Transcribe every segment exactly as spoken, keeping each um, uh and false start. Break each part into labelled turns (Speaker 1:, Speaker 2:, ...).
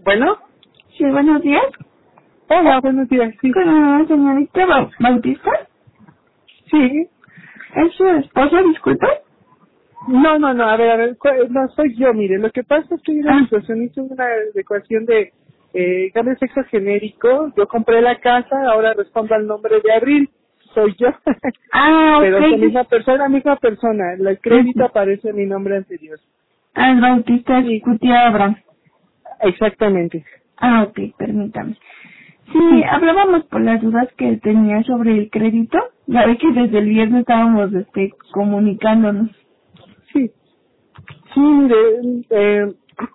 Speaker 1: Bueno.
Speaker 2: Sí, buenos días.
Speaker 1: Hola, buenos días, sí.
Speaker 2: ¿Con la señorita Ba- Bautista?
Speaker 1: Sí.
Speaker 2: ¿Es su esposa, disculpe?
Speaker 1: No, no, no, a ver, a ver, cu- no soy yo, mire, lo que pasa es que hay una
Speaker 2: Ah,
Speaker 1: situación, hice una adecuación de eh, cambio de sexo genérico, yo compré la casa, ahora respondo al nombre de Abril, soy yo.
Speaker 2: ah
Speaker 1: Pero es la
Speaker 2: ok.
Speaker 1: misma persona, misma persona, el crédito
Speaker 2: Ujú.
Speaker 1: aparece en mi nombre anterior.
Speaker 2: Ah, el Bautista es
Speaker 1: Sí,
Speaker 2: Cutia Abraham.
Speaker 1: exactamente.
Speaker 2: Ah, ok, permítame. Sí,
Speaker 1: Sí,
Speaker 2: hablábamos por las dudas que tenía sobre el crédito. Ya ve que desde el viernes estábamos este, comunicándonos.
Speaker 1: sí. Sí, mire, eh,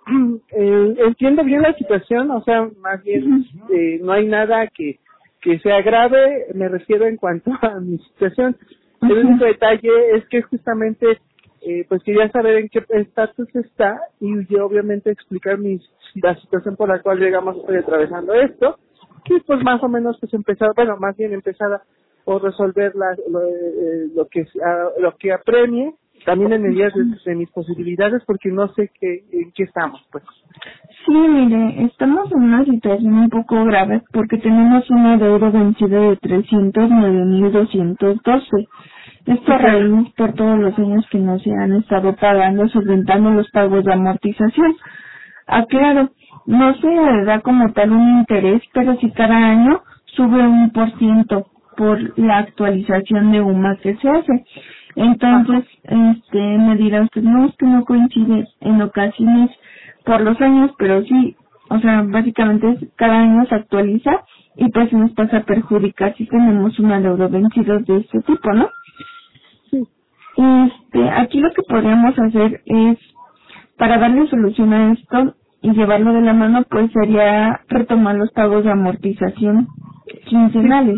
Speaker 1: eh, entiendo bien la situación, o sea, más bien
Speaker 2: Ujú.
Speaker 1: eh, no hay nada que, que sea grave, me refiero en cuanto a mi situación. El
Speaker 2: Ujú.
Speaker 1: único detalle es que justamente, eh, pues quería saber en qué estatus está y yo obviamente explicar mi, la situación por la cual llegamos estoy atravesando esto, que pues más o menos pues empezar, bueno, más bien empezar a o resolver la, lo, eh, lo que a- lo que apremie también en medidas de, de mis posibilidades porque no sé qué en qué estamos pues.
Speaker 2: Sí, mire, estamos en una situación un poco grave porque tenemos una deuda vencida de trescientos nueve mil doscientos doce. Esto
Speaker 1: Sí,
Speaker 2: a
Speaker 1: claro.
Speaker 2: raíz por todos los años que no se han estado pagando, solventando los pagos de amortización. Aclaro, no se da como tal un interés, pero si cada año sube un por ciento por la actualización de U M A que se hace.
Speaker 1: Ajá.
Speaker 2: Entonces, este, me dirá usted, no, es que no coincide en ocasiones por los años, pero sí, o sea, básicamente es- cada año se actualiza y pues nos pasa a perjudicar si tenemos una deuda vencida de este tipo, ¿no?
Speaker 1: Sí.
Speaker 2: Este, aquí lo que podríamos hacer es, para darle solución a esto y llevarlo de la mano, pues sería retomar los pagos de amortización
Speaker 1: Sí.
Speaker 2: quincenales.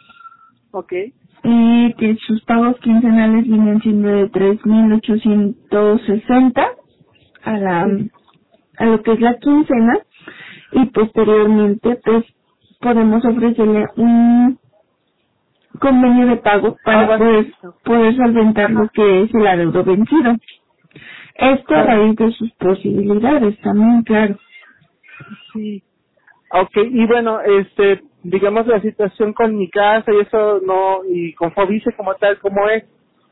Speaker 1: Okay.
Speaker 2: Eh, que sus pagos quincenales vienen siendo de tres mil ochocientos sesenta a la
Speaker 1: Sí.
Speaker 2: a lo que es la quincena, y posteriormente pues podemos ofrecerle un convenio de pago para
Speaker 1: Ahora.
Speaker 2: poder, poder solventar lo
Speaker 1: Ajá.
Speaker 2: que es el adeudo vencido. Esto a
Speaker 1: Claro.
Speaker 2: raíz de sus posibilidades también, claro.
Speaker 1: Sí. Okay, y bueno, este, digamos la situación con mi casa y eso no y con Fobice como tal, ¿cómo es?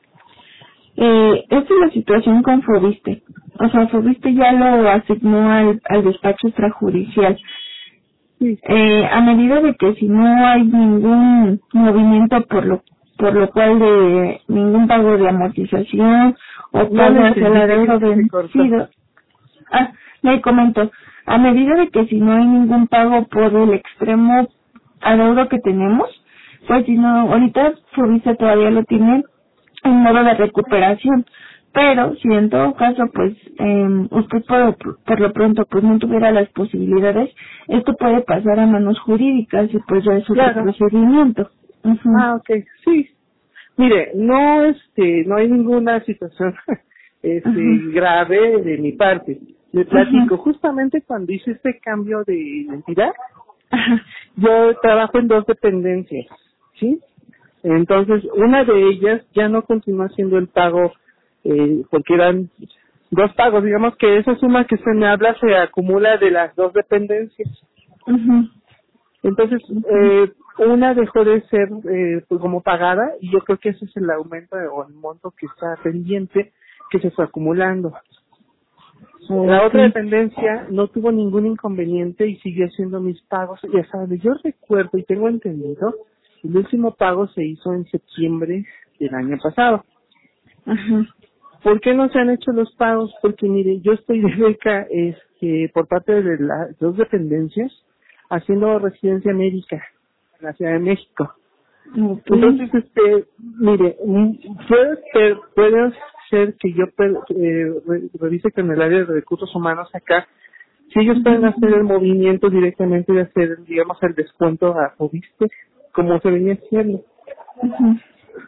Speaker 2: Eh, esta es la situación con Fobiste. O sea, Fobiste ya lo asignó al, al despacho extrajudicial.
Speaker 1: Sí.
Speaker 2: Eh, a medida de que si no hay ningún movimiento por lo por lo cual de ningún pago de amortización o
Speaker 1: No le
Speaker 2: pago hacia
Speaker 1: entendí,
Speaker 2: la
Speaker 1: que
Speaker 2: deuda
Speaker 1: creo que se cortó.
Speaker 2: vencido, ah, le comento, a medida de que si no hay ningún pago por el extremo adeudo que tenemos, pues si no, ahorita Fobiste todavía lo tiene en modo de recuperación, pero si en todo caso pues eh, usted por, por lo pronto pues no tuviera las posibilidades, esto puede pasar a manos jurídicas y pues ya es otro
Speaker 1: Claro.
Speaker 2: procedimiento. Ujú,
Speaker 1: Ah, okay, sí. Mire, no, este, no hay ninguna situación, este,
Speaker 2: ujú,
Speaker 1: grave de mi parte. Le
Speaker 2: ujú,
Speaker 1: platico, justamente cuando hice este cambio de identidad,
Speaker 2: ajá,
Speaker 1: yo trabajo en dos dependencias, ¿sí? Entonces, una de ellas ya no continúa haciendo el pago, eh, porque eran dos pagos, digamos que esa suma que se me habla se acumula de las dos dependencias.
Speaker 2: ujú,
Speaker 1: Entonces,
Speaker 2: ujú.
Speaker 1: eh, una dejó de ser eh, pues como pagada y yo creo que ese es el aumento o el monto que está pendiente que se fue acumulando. La otra
Speaker 2: Okay.
Speaker 1: dependencia no tuvo ningún inconveniente y siguió haciendo mis pagos. Ya sabes, yo recuerdo y tengo entendido, el último pago se hizo en septiembre del año pasado.
Speaker 2: Ajá.
Speaker 1: ¿Por qué no se han hecho los pagos? Porque mire, yo estoy de beca este, por parte de las dos dependencias haciendo residencia médica en la Ciudad de México.
Speaker 2: Okay.
Speaker 1: Entonces, este, mire, mm, puede ser, puede ser que yo pe- eh, re- revise con el área de recursos humanos acá, si ellos pueden
Speaker 2: Ujú,
Speaker 1: hacer el movimiento directamente de hacer, digamos, el descuento a Fobiste, como se venía haciendo,
Speaker 2: ujú.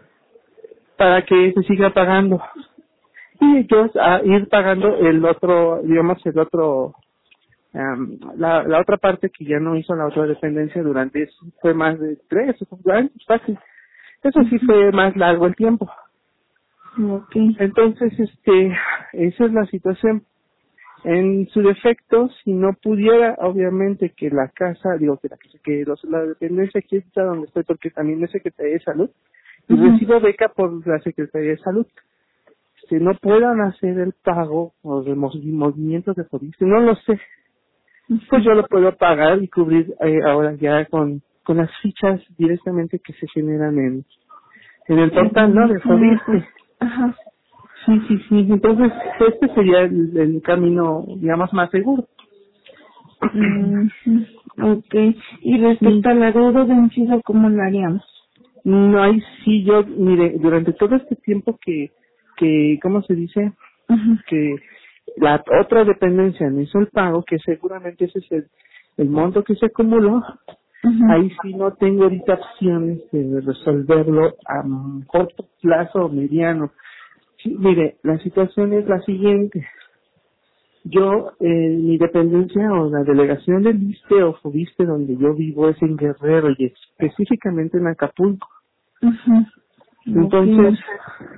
Speaker 1: para que se siga pagando. Y ellos a ir pagando el otro, digamos, el otro, am, la, la otra parte que ya no hizo la otra dependencia durante, eso fue más de tres o cuatro años, fácil. Eso sí fue más largo el tiempo.
Speaker 2: Okay.
Speaker 1: Entonces, este, esa es la situación. En su defecto, si no pudiera, obviamente que la casa, digo que la casa, que los, la dependencia aquí está donde estoy, porque también es Secretaría de Salud, y
Speaker 2: Ujú.
Speaker 1: recibo beca por la Secretaría de Salud. Si no puedan hacer el pago o de mov- movimientos de Fobiste, no lo sé, pues yo lo puedo pagar y cubrir eh, ahora ya con, con las fichas directamente que se generan en, en el portal, ¿no? De Fobiste.
Speaker 2: Ajá.
Speaker 1: Sí, sí, sí. Entonces, este sería el, el camino, digamos, más seguro.
Speaker 2: Mm, okay. Y
Speaker 1: Sí.
Speaker 2: respecto al adeudo vencido, ¿cómo lo haríamos?
Speaker 1: No hay, sí, yo, mire, durante todo este tiempo que, que, ¿cómo se dice?
Speaker 2: Ajá.
Speaker 1: Que la otra dependencia me hizo el pago, que seguramente ese es el, el monto que se acumuló,
Speaker 2: Ajá.
Speaker 1: ahí sí no tengo ahorita opciones de resolverlo a mm, corto plazo o mediano. Sí, mire, la situación es la siguiente. Yo, eh, mi dependencia o la delegación del ISSSTE o FOBISTE donde yo vivo es en Guerrero y específicamente en Acapulco.
Speaker 2: Ajá.
Speaker 1: Entonces,
Speaker 2: Okay.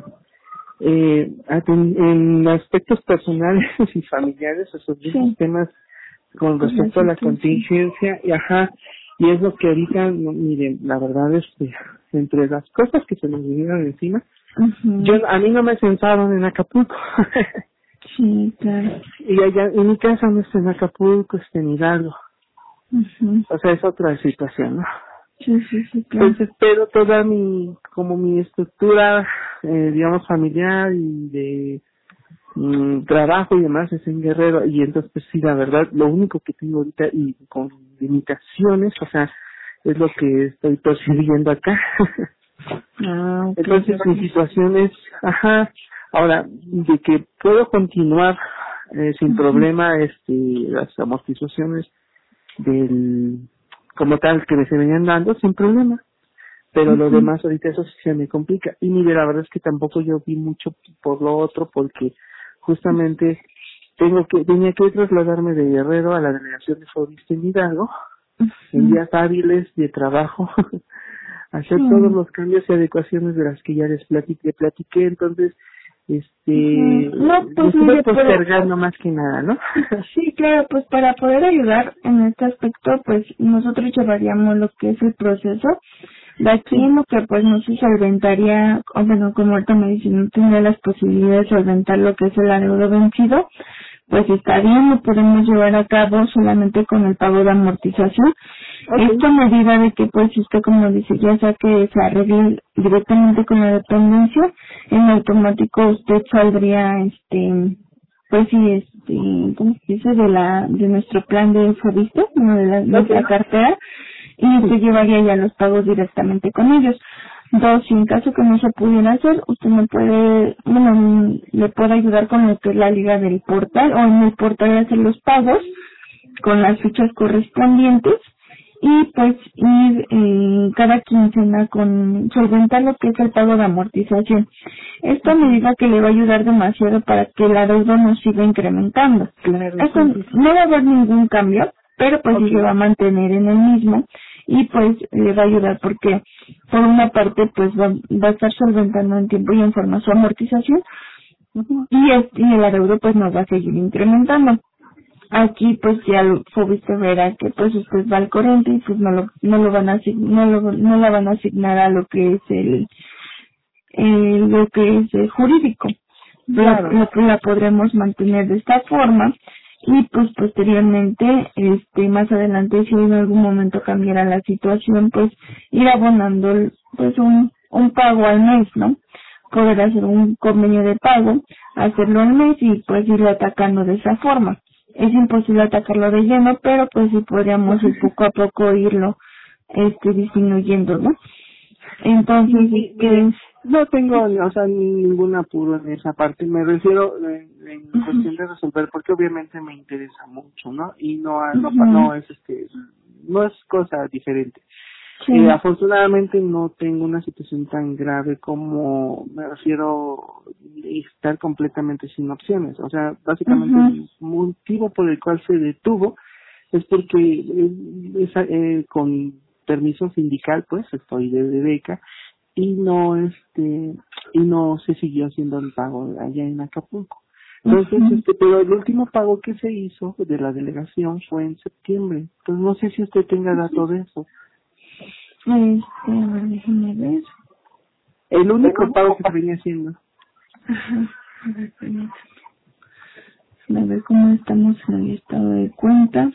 Speaker 1: eh, aten- en aspectos personales y familiares resolví
Speaker 2: Sí,
Speaker 1: temas con
Speaker 2: con la
Speaker 1: respecto a la
Speaker 2: situación.
Speaker 1: contingencia y ajá, y es lo que ahorita, no, miren, la verdad es que entre las cosas que se nos vinieron encima, yo,
Speaker 2: Ajá.
Speaker 1: a mí no me censaron en Acapulco.
Speaker 2: Sí, claro.
Speaker 1: Y allá, en mi casa no está en Acapulco, está en Hidalgo.
Speaker 2: Ajá.
Speaker 1: O sea, es otra situación, ¿no?
Speaker 2: Sí, sí, sí, claro.
Speaker 1: Entonces, pero toda mi, como mi estructura, eh, digamos, familiar y de mm, trabajo y demás es en Guerrero. Y entonces, pues sí, la verdad, lo único que tengo ahorita y con limitaciones, o sea, es lo que estoy percibiendo acá.
Speaker 2: Ah, ok,
Speaker 1: Entonces, mi
Speaker 2: ok.
Speaker 1: situación es, ajá, ahora, de que puedo continuar eh, sin
Speaker 2: Ujú.
Speaker 1: problema este las amortizaciones del como tal que me se venían dando sin problema, pero lo
Speaker 2: Ujú.
Speaker 1: demás ahorita eso sí se me complica. Y mire, la verdad es que tampoco yo vi mucho por lo otro porque justamente tengo que tenía que trasladarme de Guerrero a la delegación de Fobiste en Hidalgo en
Speaker 2: Ujú.
Speaker 1: días hábiles de trabajo, hacer todos
Speaker 2: Sí.
Speaker 1: los cambios y adecuaciones de las que ya les platiqué, platiqué, entonces,
Speaker 2: Ujú.
Speaker 1: este,
Speaker 2: No,
Speaker 1: lo
Speaker 2: pues
Speaker 1: estuve
Speaker 2: mire, pero
Speaker 1: postergando más que nada, ¿no?
Speaker 2: sí, claro, pues para poder ayudar en este aspecto, pues nosotros llevaríamos lo que es el proceso. De aquí
Speaker 1: Sí,
Speaker 2: en lo que pues no se solventaría, o bueno, como ahorita me dicen, no tendría las posibilidades de solventar lo que es el adeudo vencido, pues está bien, lo podemos llevar a cabo solamente con el pago de amortización.
Speaker 1: ok,
Speaker 2: Esto a medida de que pues usted, como dice, ya sea que se arregle directamente con la dependencia, en automático usted saldría, este, pues sí, este, ¿cómo se dice? De la, de nuestro plan de Fobiste, bueno, de la,
Speaker 1: ok,
Speaker 2: nuestra cartera, y usted
Speaker 1: sí,
Speaker 2: llevaría ya los pagos directamente con ellos. Dos, si en caso que no se pudiera hacer, usted me puede, bueno, le puede ayudar con lo que es la liga del portal, o en el portal hacer los pagos con las fichas correspondientes, y pues ir eh, cada quincena con solventar lo que es el pago de amortización. Esto a medida que le va a ayudar demasiado para que la deuda no siga incrementando.
Speaker 1: claro,
Speaker 2: Esto
Speaker 1: sí, sí, sí,
Speaker 2: no va a haber ningún cambio, pero pues sí
Speaker 1: ok,
Speaker 2: se va a mantener en el mismo, y pues le va a ayudar porque por una parte pues va, va a estar solventando en tiempo y en forma su amortización,
Speaker 1: ujú,
Speaker 2: y, el, y el adeudo pues no va a seguir incrementando. Aquí pues ya lo Fobiste verá que pues usted va al corriente y pues no lo no lo van a asig- no lo no la van a asignar a lo que es el eh, lo que es el jurídico. La,
Speaker 1: claro,
Speaker 2: la, la podremos mantener de esta forma, y pues posteriormente, este más adelante, si en algún momento cambiara la situación, pues ir abonando pues un un pago al mes, ¿no? Poder hacer un convenio de pago, hacerlo al mes y pues irlo atacando de esa forma. Es imposible atacarlo de lleno, pero pues sí podríamos ir poco a poco irlo este disminuyendo, ¿no?
Speaker 1: sí,
Speaker 2: Entonces,
Speaker 1: mi- mire,
Speaker 2: este,
Speaker 1: no tengo, o sea, ningún apuro en esa parte, me refiero en, en
Speaker 2: ujú,
Speaker 1: cuestión de resolver, porque obviamente me interesa mucho, ¿no? Y no, no, pa-
Speaker 2: ujú,
Speaker 1: no es este, no es cosa diferente. Eh,
Speaker 2: sí,
Speaker 1: afortunadamente no tengo una situación tan grave como me refiero estar completamente sin opciones. O sea, básicamente
Speaker 2: ujú,
Speaker 1: el motivo por el cual se detuvo es porque eh, esa- eh, con permiso sindical, pues estoy de, de beca y no este y no se siguió haciendo el pago allá en Acapulco. Entonces,
Speaker 2: Uh-huh.
Speaker 1: este, pero el último pago que se hizo de la delegación fue en septiembre. Entonces, no sé si usted tenga dato de eso.
Speaker 2: Este, a ver, déjeme ver.
Speaker 1: El único pago que se venía haciendo.
Speaker 2: Ajá, a ver, permítame. A ver cómo estamos en el estado de cuenta.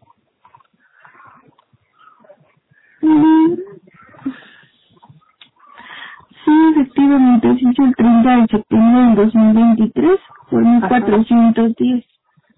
Speaker 2: Mm, sí, efectivamente, se hizo el treinta de septiembre del dos mil veintitrés por mil cuatrocientos diez.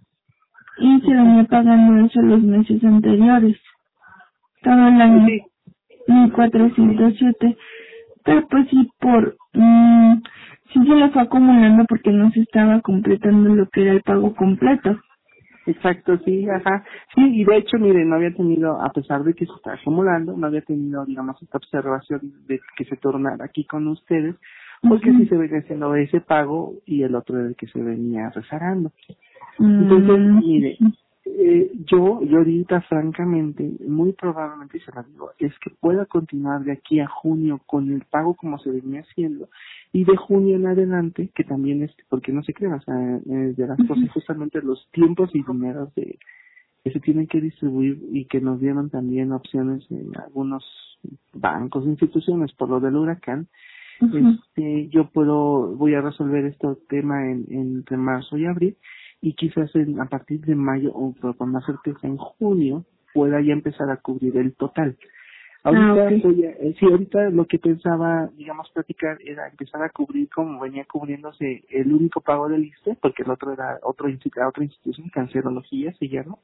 Speaker 2: Y se venía pagando eso los meses anteriores. Todo el año.
Speaker 1: Sí.
Speaker 2: mil cuatrocientos siete. Pero pues sí, por... Mmm, sí se le fue acumulando porque no se estaba completando lo que era el pago completo.
Speaker 1: Exacto, sí, ajá. Sí, y de hecho, mire, no había tenido, a pesar de que se está acumulando, no había tenido, digamos, esta observación de que se tornara aquí con ustedes, porque
Speaker 2: Uh-huh.
Speaker 1: sí se venía haciendo ese pago y el otro era el que se venía rezagando.
Speaker 2: Mm,
Speaker 1: Entonces, mire, eh, yo, yo ahorita, francamente, muy probablemente, se lo digo, es que pueda continuar de aquí a junio con el pago como se venía haciendo, y de junio en adelante, que también es, porque no se crean, o sea, eh, de las cosas, justamente los tiempos y dineros de, que se tienen que distribuir y que nos dieron también opciones en algunos bancos, instituciones, por lo del huracán.
Speaker 2: uh-huh.
Speaker 1: Este, yo puedo, voy a resolver este tema en, en entre marzo y abril, y quizás en, a partir de mayo o por con más certeza en junio pueda ya empezar a cubrir el total. Ahorita,
Speaker 2: Ah, okay.
Speaker 1: voy a, eh, sí, ahorita lo que pensaba, digamos, platicar era empezar a cubrir como venía cubriéndose el único pago del I S S S E, porque el otro era otro institu- otra institución, Cancerología se llama.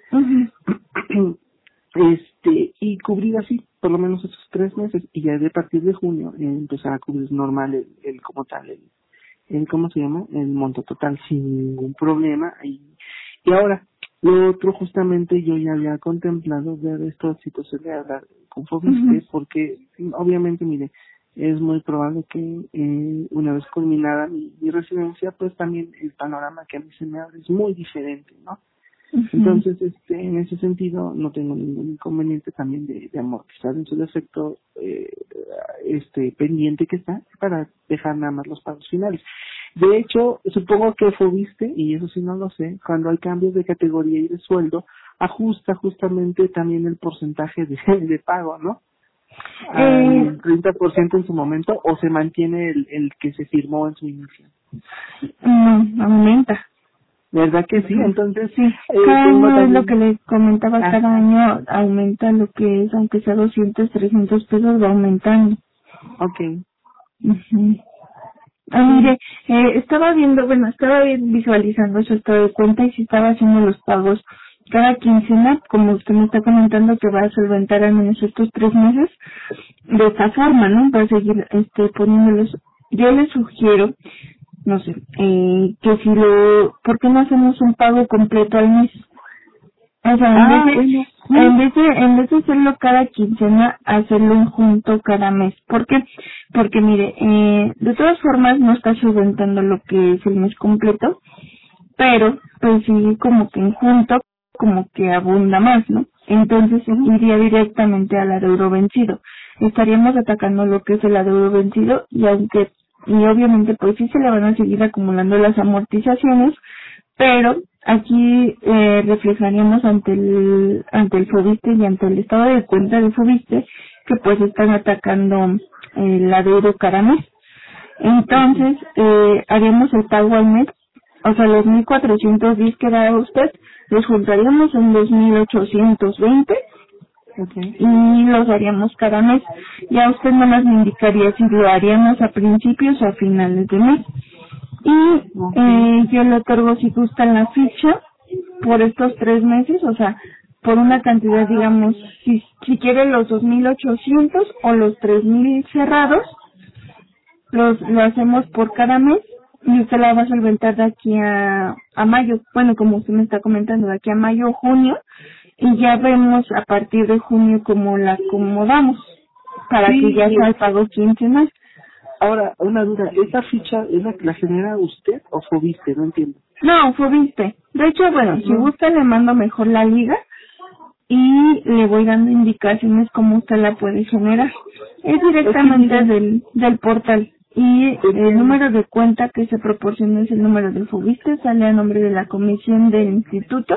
Speaker 2: Uh-huh.
Speaker 1: Este, y cubrir así por lo menos esos tres meses, y ya de partir de junio eh, empezar a cubrir normal el, el como tal el, el cómo se llama el monto total sin ningún problema. Y, y ahora lo otro, justamente yo ya había contemplado ver esta situación de hablar con Fobiste,
Speaker 2: Uh-huh.
Speaker 1: porque obviamente, mire, es muy probable que eh, una vez culminada mi, mi residencia, pues también el panorama que a mí se me abre es muy diferente, ¿no?
Speaker 2: Uh-huh.
Speaker 1: Entonces, este, en ese sentido, no tengo ningún inconveniente también de, de amortizar en su defecto eh, este pendiente que está para dejar nada más los pagos finales. De hecho, supongo que Fobiste, y eso sí no lo sé, cuando hay cambios de categoría y de sueldo, ajusta justamente también el porcentaje de, de pago, ¿no?
Speaker 2: Eh,
Speaker 1: Al treinta por ciento en su momento, o se mantiene el, el que se firmó en su inicio.
Speaker 2: no, aumenta.
Speaker 1: ¿Verdad que sí? Entonces,
Speaker 2: Sí,
Speaker 1: eh,
Speaker 2: cada
Speaker 1: tengo
Speaker 2: año es lo que
Speaker 1: también...
Speaker 2: les comentaba,
Speaker 1: Ah,
Speaker 2: cada año aumenta lo que es, aunque sea doscientos, trescientos pesos, va aumentando.
Speaker 1: ok.
Speaker 2: Uh-huh. Ah,
Speaker 1: Sí.
Speaker 2: mire, eh, estaba viendo, bueno, estaba vi- visualizando su estado de cuenta y si estaba haciendo los pagos cada quincena, como usted me está comentando que va a solventar al menos estos tres meses, de esta forma, ¿no? Va a seguir este, poniéndolos. Yo le sugiero, no sé, eh, que si lo, ¿por qué no hacemos un pago completo al mes? O sea, en vez
Speaker 1: Ah,
Speaker 2: de,
Speaker 1: bueno,
Speaker 2: en
Speaker 1: sí.
Speaker 2: vez de, en vez de hacerlo cada quincena, hacerlo en junto cada mes. ¿Por qué? Porque mire, eh, de todas formas no está solventando lo que es el mes completo, pero pues sí como que en junto como que abunda más, ¿no? Entonces
Speaker 1: Ujú.
Speaker 2: iría directamente al adeudo vencido. Estaríamos atacando lo que es el adeudo vencido y aunque, y obviamente pues sí se le van a seguir acumulando las amortizaciones, pero aquí eh, reflejaríamos ante el ante el Fobiste y ante el estado de cuenta del Fobiste que pues están atacando el adeudo cada mes. Entonces, eh, haríamos el pago al mes, o sea, los mil cuatrocientos diez que da usted, los juntaríamos en dos mil ochocientos veinte
Speaker 1: Okay.
Speaker 2: y los haríamos cada mes. Ya usted nomás me indicaría si lo haríamos a principios o a finales de mes. Y
Speaker 1: Okay.
Speaker 2: eh, yo le otorgo, si gusta, la ficha por estos tres meses, o sea, por una cantidad, digamos, si, si quiere los dos mil ochocientos o los tres mil cerrados, los lo hacemos por cada mes y usted la va a solventar de aquí a, a mayo, bueno, como usted me está comentando, de aquí a mayo o junio, y ya vemos a partir de junio cómo la acomodamos para que
Speaker 1: Sí,
Speaker 2: ya
Speaker 1: y
Speaker 2: sea el pago quincenal.
Speaker 1: ahora, una duda, ¿esa ficha es la que la genera usted o Fobiste? No entiendo.
Speaker 2: No, fue viste. De hecho, bueno, si
Speaker 1: No.
Speaker 2: gusta le mando mejor la liga y le voy dando indicaciones cómo usted la puede generar. Es
Speaker 1: Es que
Speaker 2: directamente
Speaker 1: mire,
Speaker 2: del, del portal. y el número de cuenta que se proporciona es el número de Fobiste, sale a nombre de la comisión del instituto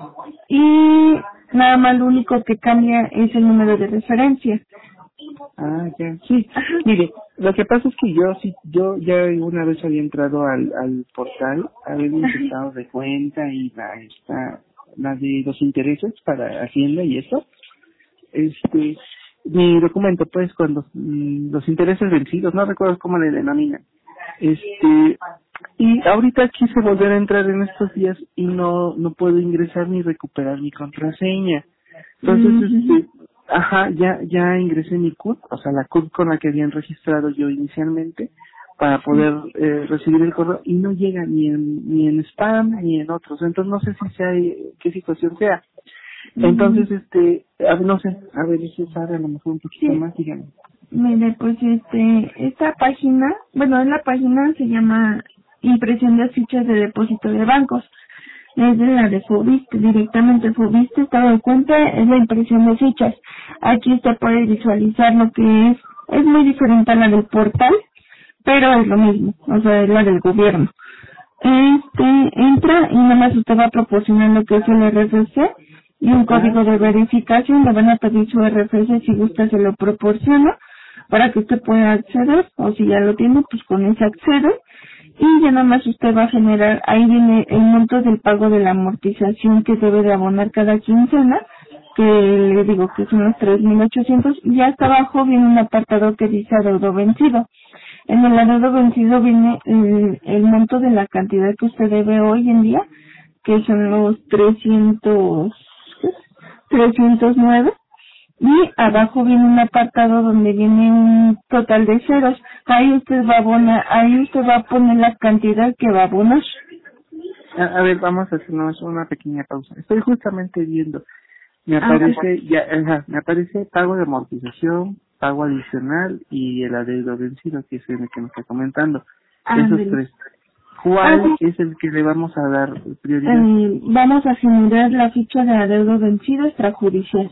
Speaker 2: y nada más lo único que cambia es el número de referencia.
Speaker 1: Ah, ya, sí. Mire, lo que pasa es que yo sí, yo ya una vez había entrado al, al portal a ver mis estados de cuenta y la, esta, la de los intereses para Hacienda y eso. Este, mi documento, pues, cuando mm, los intereses vencidos, no recuerdo cómo le denominan. Este, y ahorita quise volver a entrar en estos días y no, no puedo ingresar ni recuperar mi contraseña. Entonces, mm-hmm. este, ajá, ya, ya ingresé mi C U R, o sea, la C U R con la que habían registrado yo inicialmente, para poder eh, recibir el correo, y no llega ni en, ni en spam, ni en otros. Entonces, no sé si sea, qué situación sea. Entonces, este, a ver, no sé, a ver si sabe a lo mejor un poquito sí. más, díganme.
Speaker 2: Mire, pues, este, esta página, bueno, en la página se llama Impresión de Fichas de Depósito de Bancos. Es de la de Fobiste, directamente Fobiste, estado de cuenta, es la impresión de fichas. Aquí usted puede visualizar lo que es, es muy diferente a la del portal, pero es lo mismo, o sea, es la del gobierno. Este, entra y nada más usted va a proporcionar lo que es el R F C y un código de verificación, le van a pedir su R F C, si gusta se lo proporciona para que usted pueda acceder, o si ya lo tiene, pues con ese accede. Y ya nada más usted va a generar, ahí viene el monto del pago de la amortización que debe de abonar cada quincena, que le digo que son los tres mil ochocientos, y hasta abajo viene un apartado que dice adeudo vencido. En el adeudo vencido viene el, el monto de la cantidad que usted debe hoy en día, que son los trescientos, trescientos nueve, y abajo viene un apartado donde viene un total de ceros. Ahí usted va a abonar, ahí usted va a poner la cantidad que va a abonar.
Speaker 1: A, a ver, vamos a hacernos una pequeña pausa. Estoy justamente viendo, me aparece, ah, ya, ajá, me aparece pago de amortización, pago adicional y el adeudo vencido, que es el que nos está comentando. Ah, Esos bien. tres. ¿Cuál ah, sí. es el que le vamos a dar prioridad?
Speaker 2: Eh, vamos a generar la ficha de adeudo vencido extrajudicial.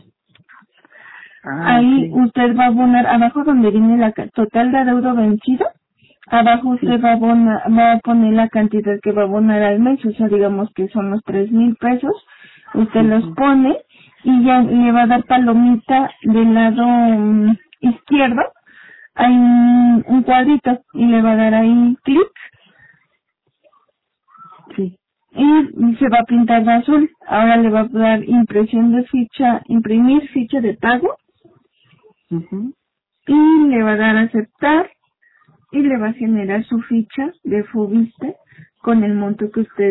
Speaker 2: Ah, ahí okay. Usted va a abonar, abajo donde viene la total de adeudo vencido, abajo usted sí. va, a abonar, va a poner la cantidad que va a abonar al mes, o sea, digamos que son los tres mil pesos, usted uh-huh. los pone y ya le va a dar palomita del lado um, izquierdo, hay un, un cuadrito y le va a dar ahí clic. Sí. Y se va a pintar de azul. Ahora le va a dar impresión de ficha, imprimir ficha de pago. Uh-huh. Y le va a dar aceptar y le va a generar su ficha de Fobiste con el monto que usted.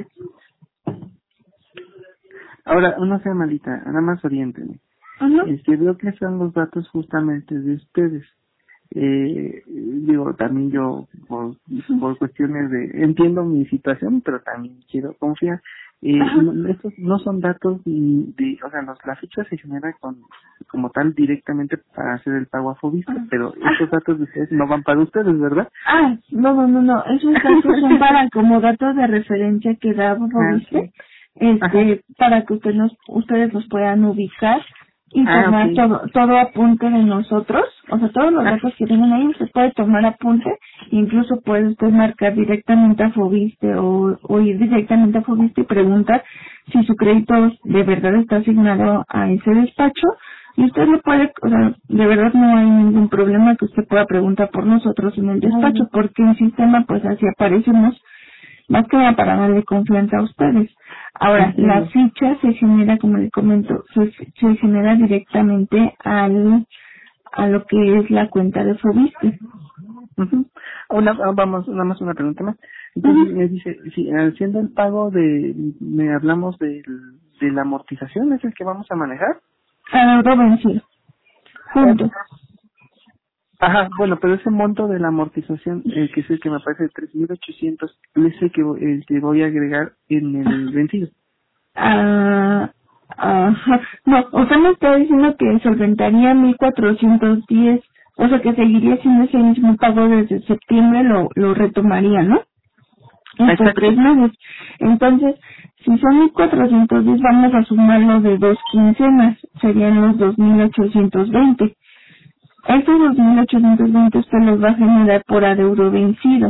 Speaker 1: Ahora, no sea malita, nada más oriénteme. Uh-huh. Este, veo que son los datos justamente de ustedes. Eh, digo, también yo por, por cuestiones de, entiendo mi situación, pero también quiero confiar. Eh, no, estos no son datos de, de o sea, los, la ficha se genera con, como tal directamente para hacer el pago a Fobiste, ah. pero estos datos de ustedes no van para ustedes, ¿verdad?
Speaker 2: Ah, no, no, no, no, esos datos son para como datos de referencia que da Fobiste, ah, sí. este, para que ustedes nos, ustedes los puedan ubicar y ah, tomar okay. todo, todo apunte de nosotros, o sea, todos los datos que tienen ahí, usted puede tomar apunte, incluso puede usted marcar directamente a Fobiste o, o ir directamente a Fobiste y preguntar si su crédito de verdad está asignado a ese despacho, y usted le puede, o sea, de verdad no hay ningún problema que usted pueda preguntar por nosotros en el despacho, uh-huh. porque en sistema pues así aparecemos, más que nada para darle confianza a ustedes. Ahora, uh-huh. la ficha se genera, como le comento, se, se genera directamente al a lo que es la cuenta de Fobiste.
Speaker 1: Uh-huh. Una, vamos, nada más una pregunta más. Entonces uh-huh. me dice, si haciendo el pago de, me hablamos de, de la amortización, ¿es el que vamos a manejar?
Speaker 2: Adeudo vencido. Juntos.
Speaker 1: Ajá, bueno, pero ese monto de la amortización, el que es el que me parece de tres mil ochocientos, es el que, el que voy a agregar en el vencido.
Speaker 2: Ah, ajá. No, usted me está diciendo que solventaría mil cuatrocientos diez, o sea que seguiría siendo ese mismo pago desde septiembre, lo, lo retomaría, ¿no? Por tres meses. Entonces, si son mil cuatrocientos diez, vamos a sumarlo de dos quincenas, serían los dos mil ochocientos veinte. Esos dos mil ochocientos veinte usted los va a generar por adeudo vencido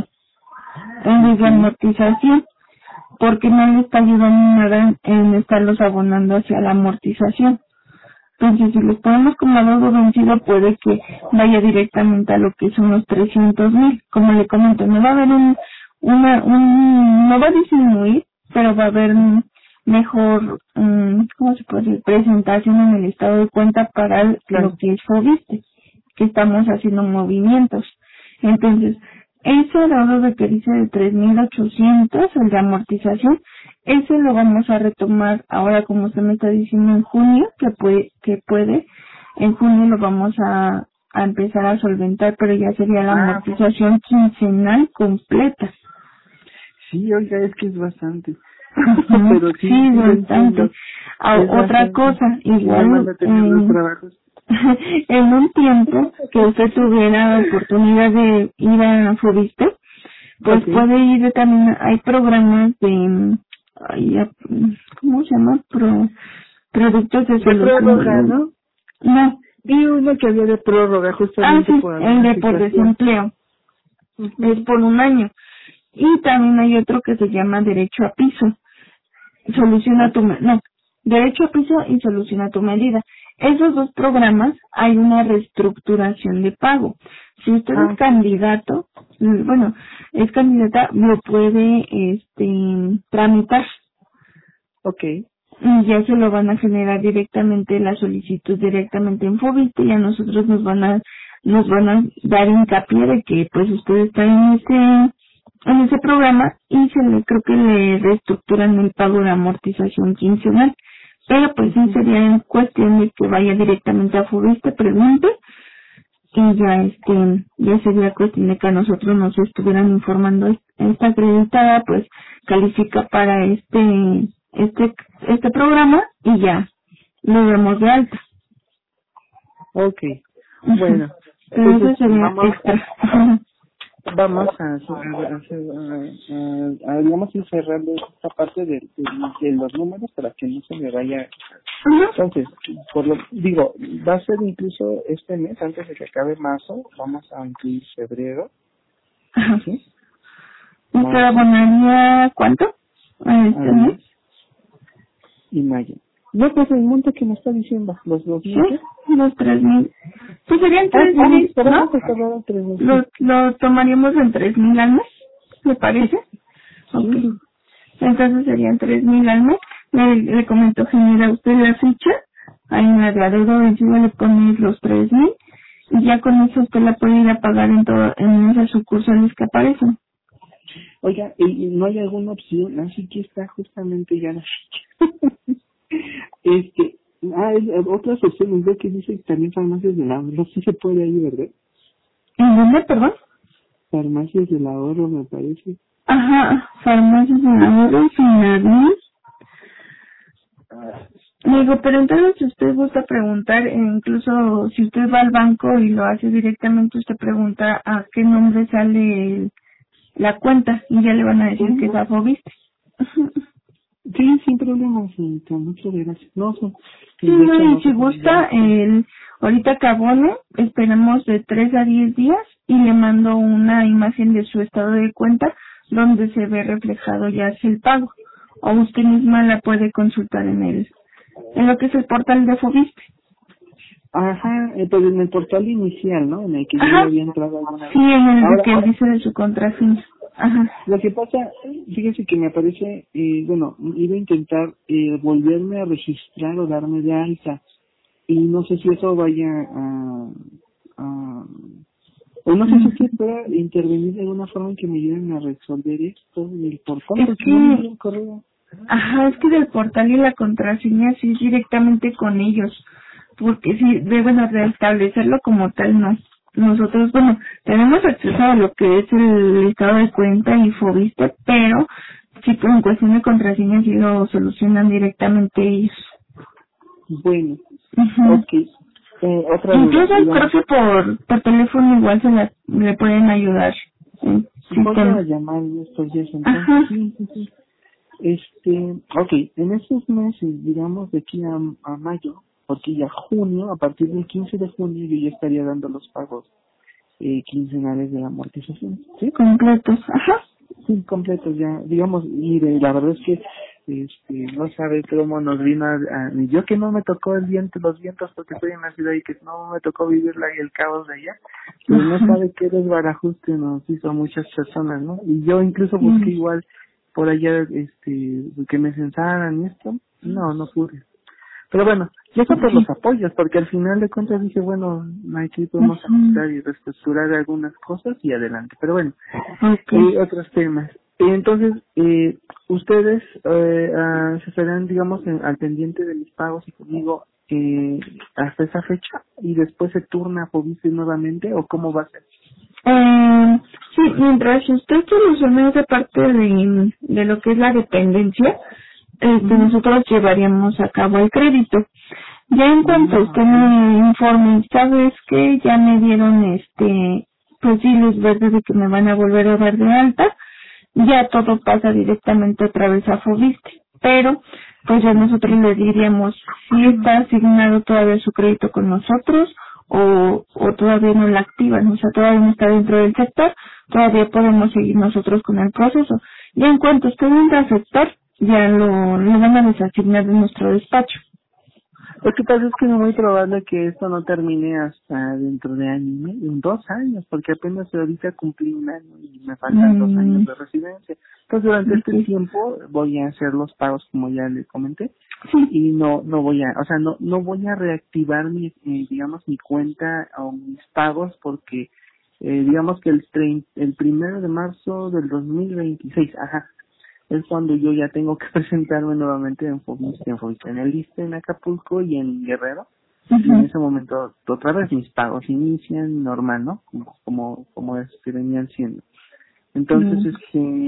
Speaker 2: en vez de amortización, porque no le está ayudando nada en estarlos abonando hacia la amortización. Entonces, si los ponemos como adeudo vencido, puede que vaya directamente a lo que son los trescientos mil. Como le comento, no va a haber un, una, un, no va a disminuir, pero va a haber un mejor, um, ¿cómo se puede decir? Presentación en el estado de cuenta para el-
Speaker 1: Claro.
Speaker 2: lo que es FOBISTE, que estamos haciendo movimientos. Entonces, ese adeudo de que dice de tres mil ochocientos, el de amortización, ese lo vamos a retomar ahora, como usted me está diciendo, en junio, que puede, que puede, en junio lo vamos a, a empezar a solventar, pero ya sería la
Speaker 1: Ah,
Speaker 2: amortización quincenal completa.
Speaker 1: sí, oiga, es que es bastante.
Speaker 2: Ujú,
Speaker 1: Pero sí,
Speaker 2: sí,
Speaker 1: sí, lo
Speaker 2: bastante.
Speaker 1: entiendo.
Speaker 2: Ah,
Speaker 1: Es
Speaker 2: otra
Speaker 1: bastante.
Speaker 2: cosa,
Speaker 1: Y nada más
Speaker 2: igual,
Speaker 1: de tener los
Speaker 2: eh,
Speaker 1: trabajos.
Speaker 2: en un tiempo que usted tuviera oportunidad de ir a Fobiste, pues
Speaker 1: Ok.
Speaker 2: puede ir también, hay programas de, ay, ya, ¿cómo se llama? Pro, productos de
Speaker 1: De prórroga,
Speaker 2: solución.
Speaker 1: ¿no?
Speaker 2: No,
Speaker 1: Vi uno que había de prórroga
Speaker 2: ah,
Speaker 1: justamente
Speaker 2: sí,
Speaker 1: por
Speaker 2: el
Speaker 1: alguna
Speaker 2: de por
Speaker 1: situación.
Speaker 2: desempleo, es
Speaker 1: Ujú.
Speaker 2: por un año. Y también hay otro que se llama derecho a piso. Soluciona
Speaker 1: Ah,
Speaker 2: tu, me- no, derecho a piso y soluciona tu medida. Esos dos programas hay una reestructuración de pago. Si usted es
Speaker 1: ah,
Speaker 2: candidato, mm, bueno, es candidata, lo puede, este, tramitar
Speaker 1: ok.
Speaker 2: y ya se lo van a generar directamente la solicitud directamente en Fobiste y a nosotros nos van a, nos van a dar hincapié de que pues usted está en ese en ese programa y se le creo que le reestructuran el pago de amortización quincenal. Pero pues sí
Speaker 1: Ujú.
Speaker 2: sería en cuestión de que vaya directamente a Fobiste, pregunte y ya este ya sería cuestión de que a nosotros nos estuvieran informando. Esta acreditada pues califica para este este este programa y ya lo vemos de alta.
Speaker 1: Ok.
Speaker 2: Ujú.
Speaker 1: Bueno,
Speaker 2: Pero eso
Speaker 1: entonces
Speaker 2: sería
Speaker 1: vamos
Speaker 2: extra. Ajá.
Speaker 1: vamos a, hacer- a, hacer, a, a, a, digamos, ir cerrando esta parte de, de, de los números para que no se me vaya.
Speaker 2: Ajá.
Speaker 1: Entonces, por lo digo, va a ser incluso este mes, antes de que acabe marzo, vamos a incluir febrero,
Speaker 2: Ajá.
Speaker 1: ¿sí?
Speaker 2: ¿Usted
Speaker 1: Marzo,
Speaker 2: abonaría cuánto a este mes?
Speaker 1: abril y mayo. No, pues el monto que me está diciendo, los dos
Speaker 2: Sí,
Speaker 1: mil, ¿qué?
Speaker 2: los tres mil. Pues serían
Speaker 1: Ah,
Speaker 2: tres
Speaker 1: vamos,
Speaker 2: mil,
Speaker 1: pero
Speaker 2: ¿no?
Speaker 1: vamos a acabar en tres mil,
Speaker 2: Lo,
Speaker 1: sí.
Speaker 2: lo tomaríamos en tres mil al mes, ¿le parece? Ok.
Speaker 1: Sí, sí.
Speaker 2: Entonces serían tres mil al mes. Le, le comento, genera usted la ficha. Hay una de adeudo vencido, le pone los tres mil. Y ya con eso usted la puede ir a pagar en todo, en esas sucursales que aparecen.
Speaker 1: Oiga, ¿y, y no hay alguna opción? Así que está justamente ya la ficha. este, ah, es- otras opciones, veo que dice también farmacias del ahorro, sí se puede ahí, ¿verdad?
Speaker 2: ¿En dónde, perdón?
Speaker 1: Farmacias del ahorro, me parece.
Speaker 2: Ajá, farmacias de ahorro, Finadis. Digo, pero entonces si usted gusta preguntar, e incluso si usted va al banco y lo hace directamente, usted pregunta a qué nombre sale el- la cuenta y ya le van a decir que es
Speaker 1: Ujú.
Speaker 2: Afobiste.
Speaker 1: Sí, sin problemas, señorita, muchas gracias. No, sí,
Speaker 2: Sí,
Speaker 1: y de
Speaker 2: no,
Speaker 1: hecho
Speaker 2: y
Speaker 1: no
Speaker 2: si
Speaker 1: sé cómo ya
Speaker 2: gusta,
Speaker 1: está.
Speaker 2: el, ahorita que abone, esperamos de tres a diez días y le mando una imagen de su estado de cuenta donde se ve reflejado ya es el pago. O usted misma la puede consultar en el, en lo que es el portal de Fobiste.
Speaker 1: Ajá, eh, pues en el portal inicial, ¿no? En el que yo ya
Speaker 2: Ajá.
Speaker 1: había entrado alguna
Speaker 2: Sí,
Speaker 1: vez.
Speaker 2: en el de
Speaker 1: Ahora,
Speaker 2: que dice de su contraseña. Ajá.
Speaker 1: lo que pasa, fíjese que me aparece, eh, bueno, iba a intentar eh, volverme a registrar o darme de alta. Y no sé si eso vaya a... a o no sé si
Speaker 2: Ujú.
Speaker 1: usted pueda intervenir de alguna forma en que me ayuden a resolver esto del portal,
Speaker 2: Es
Speaker 1: porque no me
Speaker 2: que,
Speaker 1: dio el correo.
Speaker 2: ajá, es que del portal y la contraseña sí es directamente con ellos. Porque sí, deben restablecerlo como tal, no. Nosotros, bueno, tenemos acceso a lo que es el estado de cuenta y Fobiste, pero sí, en cuestión de contraseña sí lo solucionan directamente ellos.
Speaker 1: Bueno,
Speaker 2: Ujú.
Speaker 1: ok. Eh, otra duda,
Speaker 2: Incluso creo
Speaker 1: digamos,
Speaker 2: que por, por teléfono igual se la, le pueden ayudar en
Speaker 1: voy a
Speaker 2: sistema.
Speaker 1: llamar en estos días entonces.
Speaker 2: Ajá.
Speaker 1: Sí, sí, sí. Este, ok, en estos meses, digamos de aquí a, a mayo, porque ya junio, a partir del quince de junio, yo ya estaría dando los pagos eh, quincenales de la amortización, ¿sí?
Speaker 2: Completos, ajá.
Speaker 1: Sí, completos ya, digamos, y de, la verdad es que este no sabe cómo nos vino a, a yo que no me tocó el viento, los vientos porque estoy en la ciudad y que no me tocó vivirla y el caos de allá, pues no sabe qué desbarajuste nos hizo a muchas personas, ¿no? Y yo incluso busqué igual por allá este que me censaran y esto, no, no pude. Pero bueno, y eso por los apoyos, porque al final de cuentas dije, bueno, aquí podemos ajustar y reestructurar algunas cosas y adelante. Pero bueno,
Speaker 2: okay.
Speaker 1: y otros temas. Entonces, eh, ustedes eh, uh, se estarán, digamos, en, al pendiente de mis pagos y conmigo eh, hasta esa fecha y después se turna a Fobiste nuevamente, ¿o cómo va a ser?
Speaker 2: Eh, sí, mientras usted solucione esa parte de, de lo que es la dependencia, este, nosotros llevaríamos a cabo el crédito. Ya en cuanto usted me informe, sabes que ya me dieron este, pues sí, luz verde de que me van a volver a dar de alta, ya todo pasa directamente otra vez a Fobiste. Pero, pues ya nosotros le diríamos si está asignado todavía su crédito con nosotros o, o todavía no la activan, o sea, todavía no está dentro del sector, todavía podemos seguir nosotros con el proceso. Ya en cuanto usted entre al sector, ya lo, lo van a desasignar de nuestro despacho.
Speaker 1: Lo que pasa es que es muy probable que esto no termine hasta dentro de año y medio, dos años, porque apenas ahorita cumplí un año y me faltan mm. dos años de residencia. Entonces durante okay. este tiempo voy a hacer los pagos como ya le comenté sí. y no no voy a, o sea, no no voy a reactivar mi, eh, digamos, mi cuenta o mis pagos porque eh, digamos que el treinta, el primero de marzo del dos mil veintiséis, ajá, es cuando yo ya tengo que presentarme nuevamente en Fobiste, en Fobiste, en el Iste, en Acapulco y en Guerrero. Uh-huh. Y en ese momento, otra vez, mis pagos inician normal, ¿no? Como, como, como es que venían siendo. Entonces, uh-huh.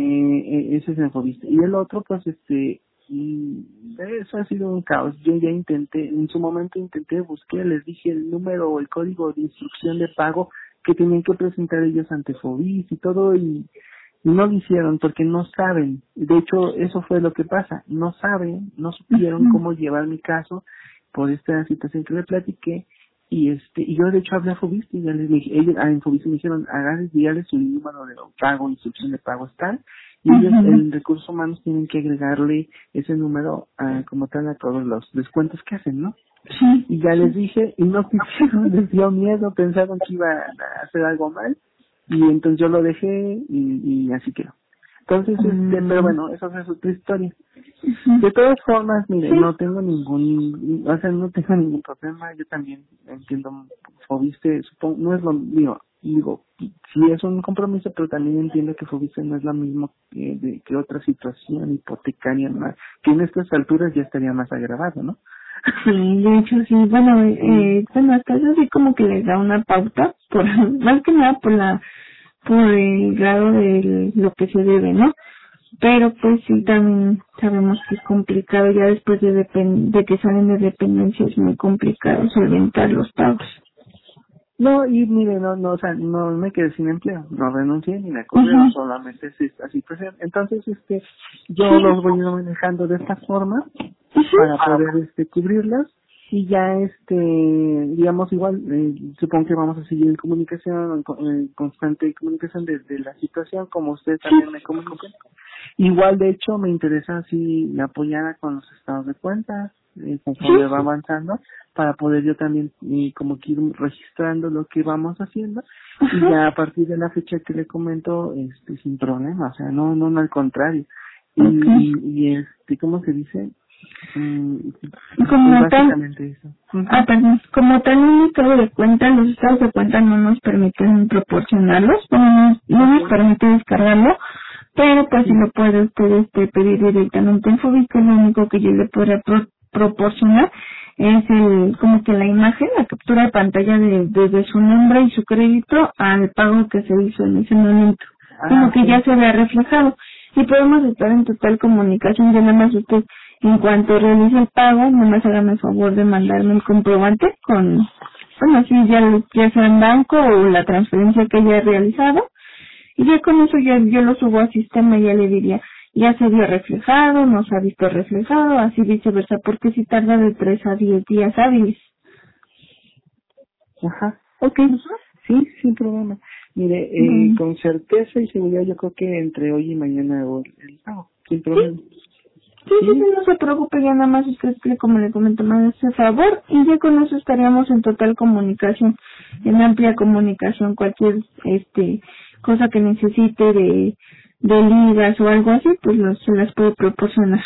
Speaker 1: este, ese es en Fobiste. Y el otro, pues, este, y eso ha sido un caos. Yo ya intenté, en su momento intenté, busqué, les dije el número o el código de instrucción de pago que tenían que presentar ellos ante Fobiste y todo, y no lo hicieron porque no saben. De hecho, eso fue lo que pasa. No saben, no supieron uh-huh. cómo llevar mi caso por esta situación que le platiqué. Y este y yo, de hecho, hablé a Fobiste y ya les dije, ellos a Fobiste me dijeron, háganles, dígales su número de pago, instrucción de pago tal. Y uh-huh. ellos, en recursos humanos, tienen que agregarle ese número a, como tal, a todos los descuentos que hacen, ¿no? Sí. Y ya les dije, y no quisieron, les dio miedo, pensaron que iba a hacer algo mal. Y entonces yo lo dejé y, y así quedó. Entonces, mm. este, pero bueno, eso es otra historia. Uh-huh. De todas formas, mire, sí. no tengo ningún, o sea, no tengo ningún problema. Yo también entiendo, Fobiste, supongo, no es lo mío. Digo, sí es un compromiso, pero también entiendo que Fobiste no es lo mismo que, de, que otra situación hipotecaria más, que en estas alturas ya estaría más agravado, ¿no?
Speaker 2: Sí, de hecho sí, bueno, eh, bueno, hasta eso sí como que les da una pauta, por más que nada por la, por el grado de lo que se debe, ¿no? Pero pues sí, también sabemos que es complicado, ya después de, depend- de que salen de dependencia es muy complicado solventar los pagos.
Speaker 1: No, y mire, no, no, o sea, no me quedé sin empleo, no renuncié ni me corrieron, uh-huh. solamente es esta situación. Entonces, este, yo sí. los voy a ir manejando de esta forma uh-huh. para poder, este, cubrirlas y ya, este, digamos, igual, eh, supongo que vamos a seguir en comunicación, en, en constante comunicación de, de la situación, como usted también me comunicó. Igual, de hecho, me interesa si me apoyara con los estados de cuenta, eh, conforme va avanzando, para poder yo también eh, como que ir registrando lo que vamos haciendo y ya a partir de la fecha que le comento, este, sin problema, o sea, no, no, no, al contrario. Y, okay. y, y este, ¿cómo se dice? Mm,
Speaker 2: como
Speaker 1: básicamente
Speaker 2: tal,
Speaker 1: eso.
Speaker 2: Ah, perdón, como tal un estado de cuenta, los estados de cuenta no nos permiten proporcionarlos, bueno, no, no nos permite descargarlo, pero pues si lo puede usted este, pedir directamente en Fobiste, lo único que yo le podría pro- proporcionar es el, como que la imagen, la captura de pantalla de desde su nombre y su crédito al pago que se hizo en ese momento, ah, como que sí. ya se vea reflejado. Y podemos estar en total comunicación, ya nada más usted, en cuanto realice el pago, nada más hágame el favor de mandarme el comprobante con, bueno, sí, ya, ya sea en banco o la transferencia que haya realizado, y ya con eso ya yo lo subo al sistema y ya le diría, ya se vio reflejado, no se ha visto reflejado, así viceversa, porque si tarda de tres a diez días hábiles.
Speaker 1: Ajá, ok, sí, sin problema. Mire, eh, mm. con certeza y seguridad yo creo que entre hoy y mañana hago el pago, sin problema.
Speaker 2: Sí, sí, sí, sí, no se preocupe, ya nada más usted, como le comento, me hace favor y ya con eso estaríamos en total comunicación, en amplia comunicación, cualquier este cosa que necesite de, de ligas o algo así, pues lo, se las puedo proporcionar.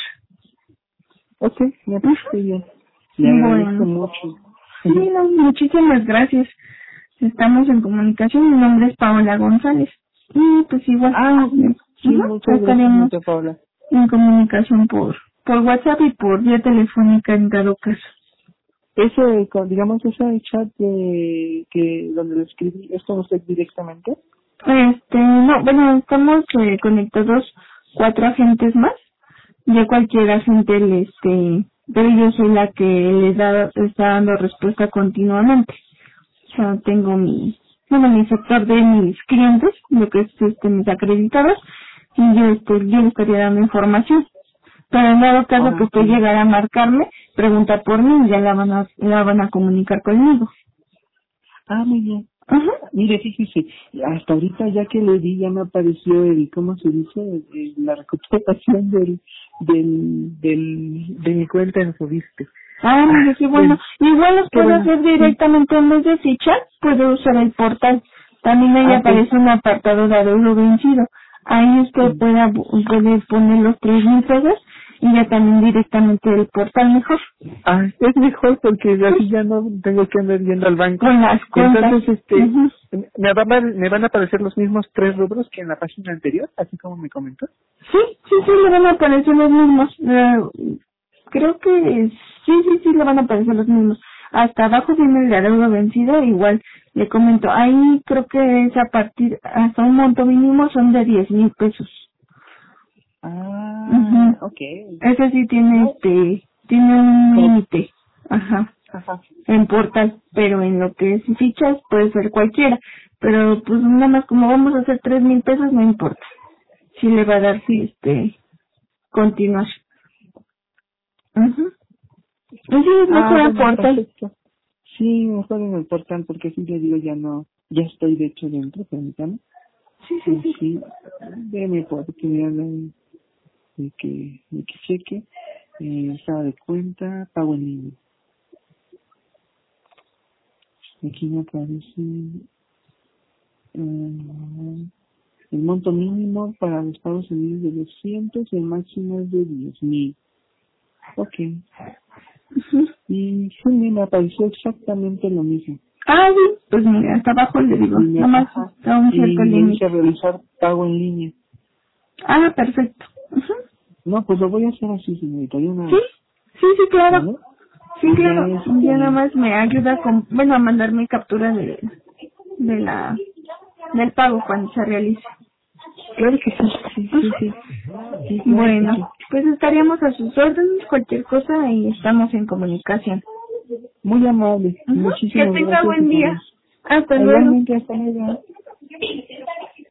Speaker 1: Ok, me parece bien. Le agradezco
Speaker 2: bueno.
Speaker 1: mucho.
Speaker 2: Sí, no, muchísimas gracias. Estamos en comunicación, mi nombre es Paola González. Y pues igual,
Speaker 1: ah, sí, sí,
Speaker 2: uh-huh,
Speaker 1: muchas
Speaker 2: estaremos
Speaker 1: gracias, Paola.
Speaker 2: En comunicación por por WhatsApp y por vía telefónica en dado caso.
Speaker 1: Ese, digamos, ese chat de que donde lo escribí, ¿es con usted directamente?
Speaker 2: Este, no, bueno, estamos eh, conectados cuatro agentes más. Ya cualquier agente, este, pero yo soy la que les da, está dando respuesta continuamente. O sea, tengo mi, bueno, mi sector de mis clientes, lo que es este, mis acreditados, y yo, este, yo les estaría dando información. Pero en dado caso ah, que usted sí. llegara a marcarme, pregunta por mí y ya la van a, la van a comunicar conmigo.
Speaker 1: Ah, muy bien.
Speaker 2: Ajá.
Speaker 1: Mire, fíjese, hasta ahorita ya que le di ya me apareció el, ¿cómo se dice? El, el, la recuperación del, del, del, de mi cuenta en Fobiste.
Speaker 2: Ah, mire, qué bueno. Del, Igual los puede bueno. hacer directamente en vez de fichar, puede usar el portal. También ahí ah, aparece sí. un apartado de adeudo vencido. Ahí usted sí. puede, puede poner los tres mil pesos y ya también directamente del portal mejor.
Speaker 1: Ah, es mejor porque así ya no tengo que andar yendo al banco.
Speaker 2: Con las cuentas.
Speaker 1: Entonces, este,
Speaker 2: uh-huh.
Speaker 1: me, va, me van a aparecer los mismos tres rubros que en la página anterior, así como me comentó.
Speaker 2: Sí, sí, sí, le van a aparecer los mismos. Uh, creo que sí, sí, sí, le van a aparecer los mismos. Hasta abajo viene el de adeudo vencido, igual le comento, ahí creo que es a partir, hasta un monto mínimo son de diez mil pesos.
Speaker 1: Ah, uh-huh. Okay.
Speaker 2: Ese sí tiene este, tiene un límite, ajá,
Speaker 1: ajá,
Speaker 2: en portal, pero en lo que es fichas puede ser cualquiera, pero pues nada más como vamos a hacer tres mil pesos no importa, si le va a dar sí. este, continuar. Uh-huh. Sí, es mejor
Speaker 1: ah,
Speaker 2: en
Speaker 1: bueno,
Speaker 2: portal.
Speaker 1: Perfecto. Sí, mejor en el portal porque si le digo ya no, ya estoy de hecho dentro, permítame.
Speaker 2: Sí, sí, sí.
Speaker 1: Sí, déme oportunidad de, de que, de que cheque, eh, estado de cuenta, pago en línea. Aquí me aparece uh, el monto mínimo para los pagos en de doscientos y el máximo es de diez mil. Ok.
Speaker 2: Uh-huh.
Speaker 1: Y sí, me apareció exactamente lo mismo.
Speaker 2: Ah, sí, pues mira, hasta abajo le digo,
Speaker 1: y
Speaker 2: nada más está un cierto
Speaker 1: y
Speaker 2: límite.
Speaker 1: Y realizar pago en línea.
Speaker 2: Ah, perfecto. Uh-huh.
Speaker 1: No, pues lo voy a hacer así, señorita. Yo no...
Speaker 2: Sí, sí, sí, claro.
Speaker 1: ¿Vale?
Speaker 2: Sí, claro. Este... Ya nada más me ayuda con, bueno, a mandarme captura de, de la, del pago cuando se realice.
Speaker 1: Claro que sí, sí, sí, sí. sí claro
Speaker 2: bueno,
Speaker 1: sí.
Speaker 2: pues estaríamos a sus órdenes, cualquier cosa y estamos en comunicación.
Speaker 1: Muy amable.
Speaker 2: Uh-huh.
Speaker 1: Muchísimas
Speaker 2: que tenga
Speaker 1: gracias.
Speaker 2: buen día. Hasta
Speaker 1: Igualmente,
Speaker 2: luego.
Speaker 1: hasta luego.